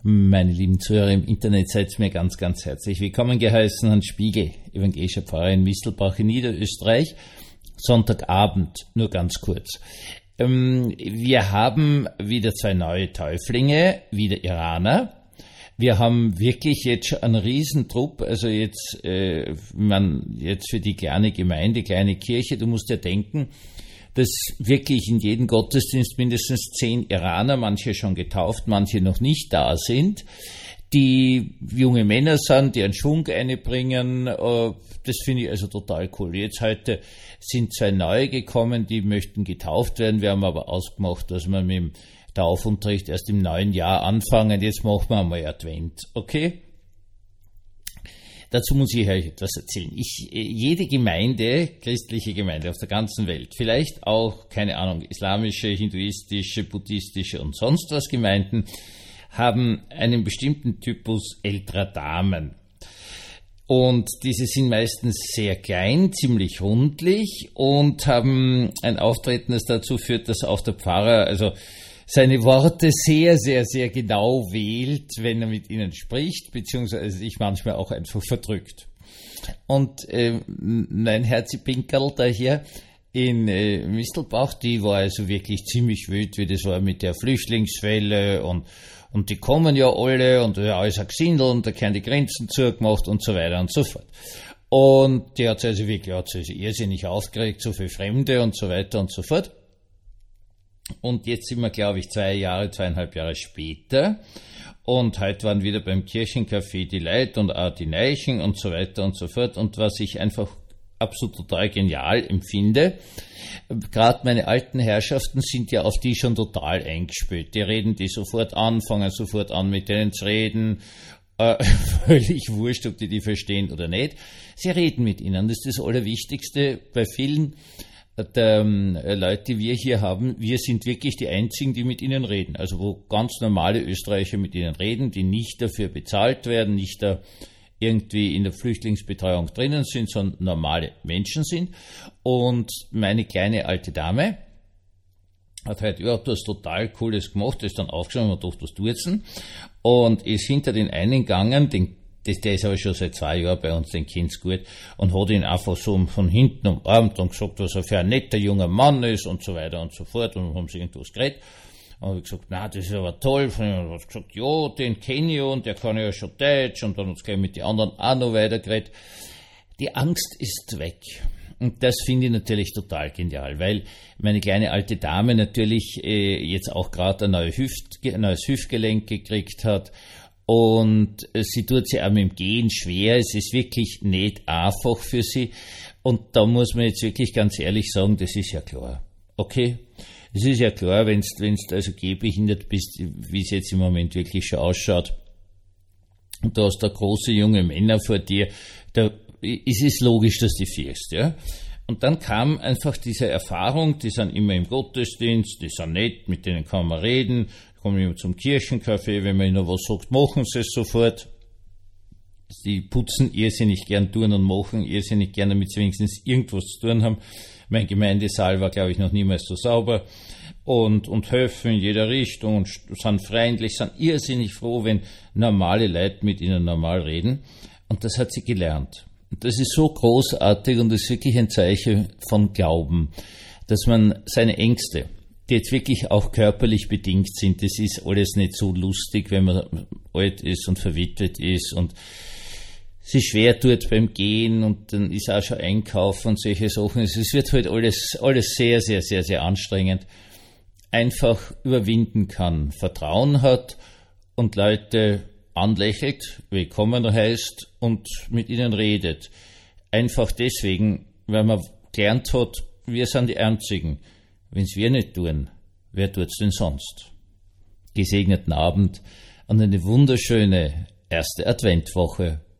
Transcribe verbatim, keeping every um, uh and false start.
Meine lieben Zuhörer im Internet, seid mir ganz, ganz herzlich willkommen geheißen. Hans Spiegel, evangelischer Pfarrer in Mistelbach in Niederösterreich. Sonntagabend, nur ganz kurz. Ähm, wir haben wieder zwei neue Täuflinge, wieder Iraner. Wir haben wirklich jetzt schon einen Riesentrupp, also jetzt, äh, man, jetzt für die kleine Gemeinde, kleine Kirche, du musst ja denken, dass wirklich in jedem Gottesdienst mindestens zehn Iraner, manche schon getauft, manche noch nicht da sind, die junge Männer sind, die einen Schwung einbringen. Das finde ich also total cool. Jetzt heute sind zwei neue gekommen, die möchten getauft werden. Wir haben aber ausgemacht, dass wir mit dem Taufunterricht erst im neuen Jahr anfangen. Jetzt machen wir einmal Advent, okay? Dazu muss ich euch etwas erzählen. Ich, jede Gemeinde, christliche Gemeinde auf der ganzen Welt, vielleicht auch, keine Ahnung, islamische, hinduistische, buddhistische und sonst was Gemeinden, haben einen bestimmten Typus älterer Damen. Und diese sind meistens sehr klein, ziemlich rundlich und haben ein Auftreten, das dazu führt, dass auch der Pfarrer, also seine Worte sehr, sehr, sehr genau wählt, wenn er mit ihnen spricht, beziehungsweise sich manchmal auch einfach verdrückt. Und äh, mein Herzipinkerl da hier in äh, Mistelbach, die war also wirklich ziemlich wild, wie das war mit der Flüchtlingswelle und und die kommen ja alle und ja, alles ein Gesindel und da werden die Grenzen zugemacht und so weiter und so fort. Und die hat sich also wirklich, hat sich also irrsinnig aufgeregt, so viele Fremde und so weiter und so fort. Und jetzt sind wir, glaube ich, zwei Jahre, zweieinhalb Jahre später. Und heute waren wieder beim Kirchencafé die Leute und auch die Neichen und so weiter und so fort. Und was ich einfach absolut total genial empfinde, gerade meine alten Herrschaften sind ja auf die schon total eingespielt. Die reden die sofort an, fangen sofort an mit denen zu reden. Äh, völlig wurscht, ob die die verstehen oder nicht. Sie reden mit ihnen. Das ist das Allerwichtigste bei vielen der ähm, Leute, die wir hier haben. Wir sind wirklich die Einzigen, die mit ihnen reden. Also wo ganz normale Österreicher mit ihnen reden, die nicht dafür bezahlt werden, nicht da irgendwie in der Flüchtlingsbetreuung drinnen sind, sondern normale Menschen sind. Und meine kleine alte Dame hat heute überhaupt was total Cooles gemacht, ist dann aufgeschaut und hat gedacht, was tut's denn? Und ist hinter den einen gegangen, den Das, der ist aber schon seit zwei Jahren bei uns, den kennt's gut, und hat ihn einfach so von hinten umarmt und gesagt, was er für ein netter junger Mann ist und so weiter und so fort, und haben sie irgendwas geredet. Und habe ich gesagt, na, das ist aber toll. Und er hat gesagt, ja, den kenne ich und der kann ja schon Deutsch, und dann hat es gleich mit den anderen auch noch weiter geredet. Die Angst ist weg. Und das finde ich natürlich total genial, weil meine kleine alte Dame natürlich äh, jetzt auch gerade ein, neue Hüft, ein neues Hüftgelenk gekriegt hat. Und sie tut sich auch mit dem Gehen schwer. Es ist wirklich nicht einfach für sie. Und da muss man jetzt wirklich ganz ehrlich sagen, das ist ja klar. Okay? Es ist ja klar, wenn du also gehbehindert bist, wie es jetzt im Moment wirklich schon ausschaut, und du hast da große junge Männer vor dir, da ist es logisch, dass du fährst, ja? Und dann kam einfach diese Erfahrung, die sind immer im Gottesdienst, die sind nett, mit denen kann man reden, kommen immer zum Kirchencafé, wenn man ihnen was sagt, machen sie es sofort. Die putzen irrsinnig gern tun und machen irrsinnig gern, damit sie wenigstens irgendwas zu tun haben. Mein Gemeindesaal war, glaube ich, noch niemals so sauber. Und, und helfen in jeder Richtung und sind freundlich, sind irrsinnig froh, wenn normale Leute mit ihnen normal reden. Und das hat sie gelernt. Und das ist so großartig und das ist wirklich ein Zeichen von Glauben, dass man seine Ängste, die jetzt wirklich auch körperlich bedingt sind, das ist alles nicht so lustig, wenn man alt ist und verwitwet ist und sich schwer tut beim Gehen und dann ist auch schon Einkaufen und solche Sachen. Es wird halt alles, alles sehr, sehr, sehr, sehr anstrengend. Einfach überwinden kann, Vertrauen hat und Leute anlächelt, willkommen heißt und mit ihnen redet. Einfach deswegen, weil man gelernt hat, wir sind die Einzigen. Wenn's wir nicht tun, wer tut's denn sonst? Gesegneten Abend und eine wunderschöne erste Adventwoche.